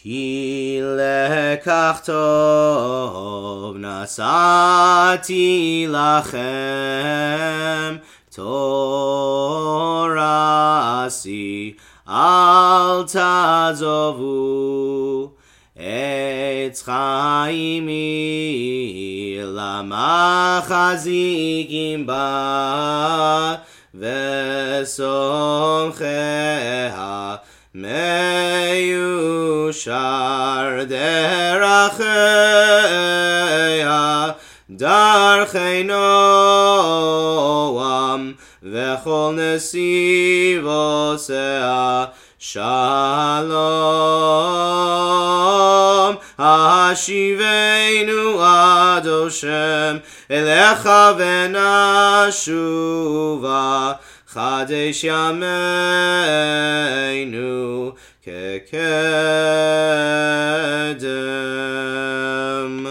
כי לקח טוב נשאתי לכם, תורתי אל תעזבו. עץ חיימי למחזיקים בה, ושמחיה מיושר דרכיה, דרכי נועם וכל נסיבותיה שלום. השיבנו עד השם אליך ונשובה, חדש ימינו כקדם.